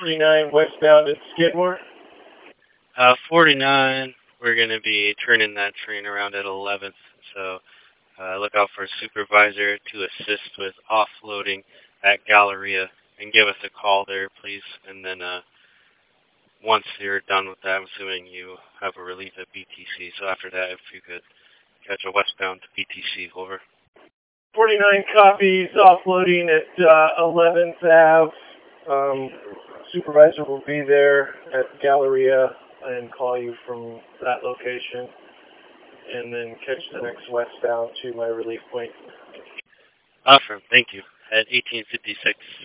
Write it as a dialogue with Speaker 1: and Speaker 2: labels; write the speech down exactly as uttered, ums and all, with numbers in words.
Speaker 1: forty-nine westbound at Skidmore.
Speaker 2: Uh, forty-nine, we're going to be turning that train around at eleventh, so uh, look out for a supervisor to assist with offloading at Galleria, and give us a call there, please. And then uh, once you're done with that, I'm assuming you have a relief at B T C, so after that, if you could catch a westbound to B T C, over.
Speaker 1: forty-nine copies, offloading at uh, eleventh Avenue. Um, supervisor will be there at Galleria and call you from that location, and then catch the next westbound to my relief point.
Speaker 2: Awesome, thank you. At eighteen fifty-six